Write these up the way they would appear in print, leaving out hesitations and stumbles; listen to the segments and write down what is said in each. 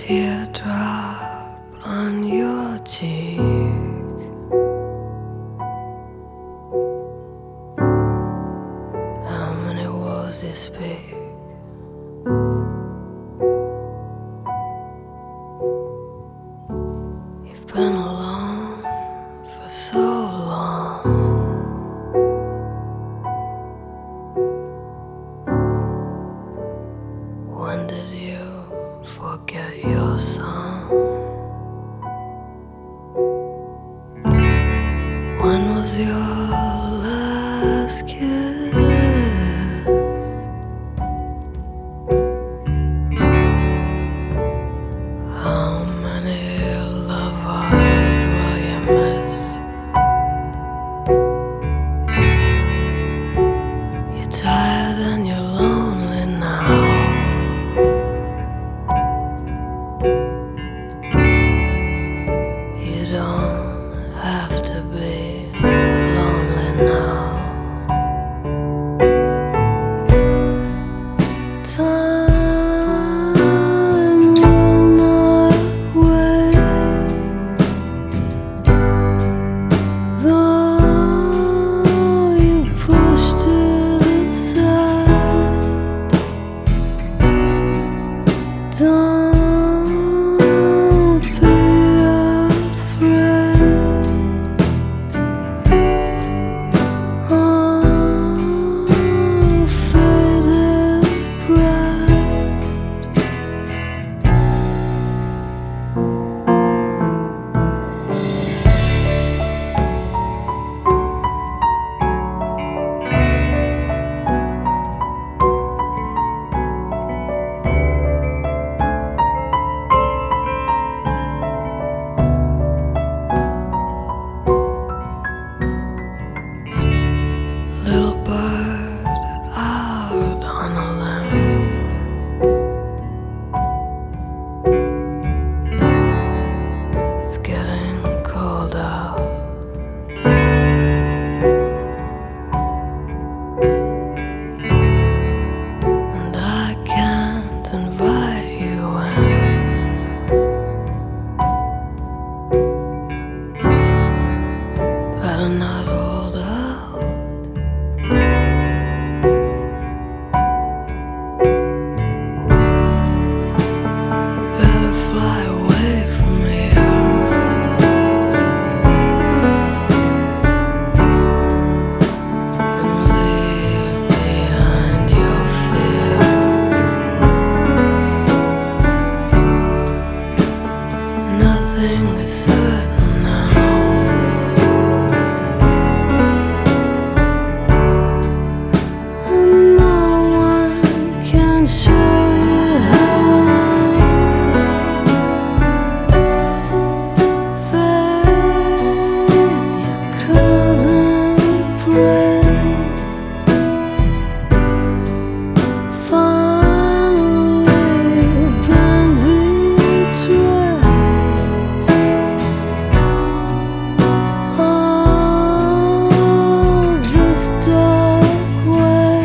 teardrop on your cheek. How many words you speak? You've been alone for so long. When did you forget your song? When was your last kiss? How many lovers will you miss? You're tired and you're lonely now. You don't have to be lonely now. Time will not wait, though you pushed it aside. Don't be afraid. Faded bright. Little bird out on a limb, it's getting cold out. And I can't invite you in. Better not hold out. Better fly away from here and leave behind your fear. Nothing is certain now. And no one can show you how. Faith you couldn't break. Finally you've been betrayed. Oh, this dark way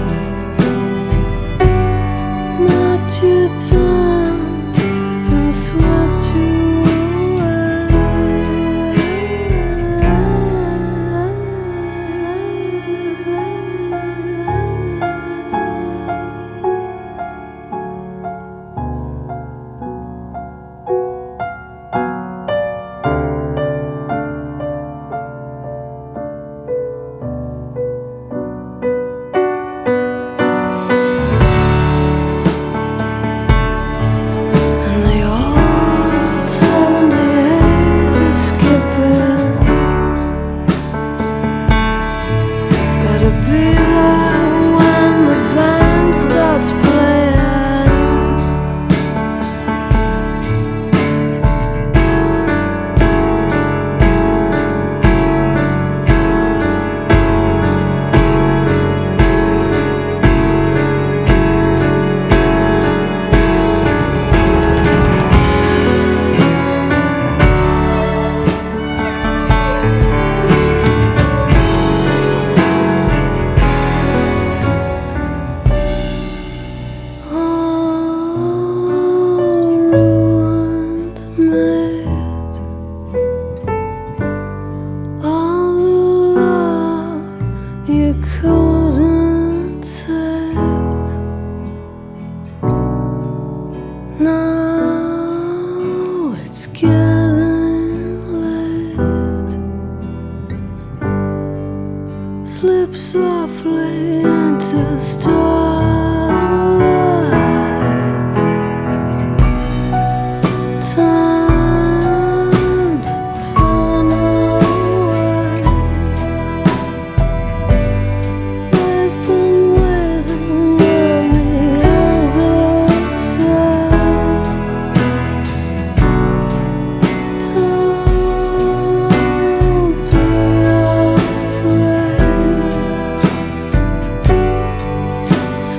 knocked you down and swept you away.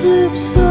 slip slide.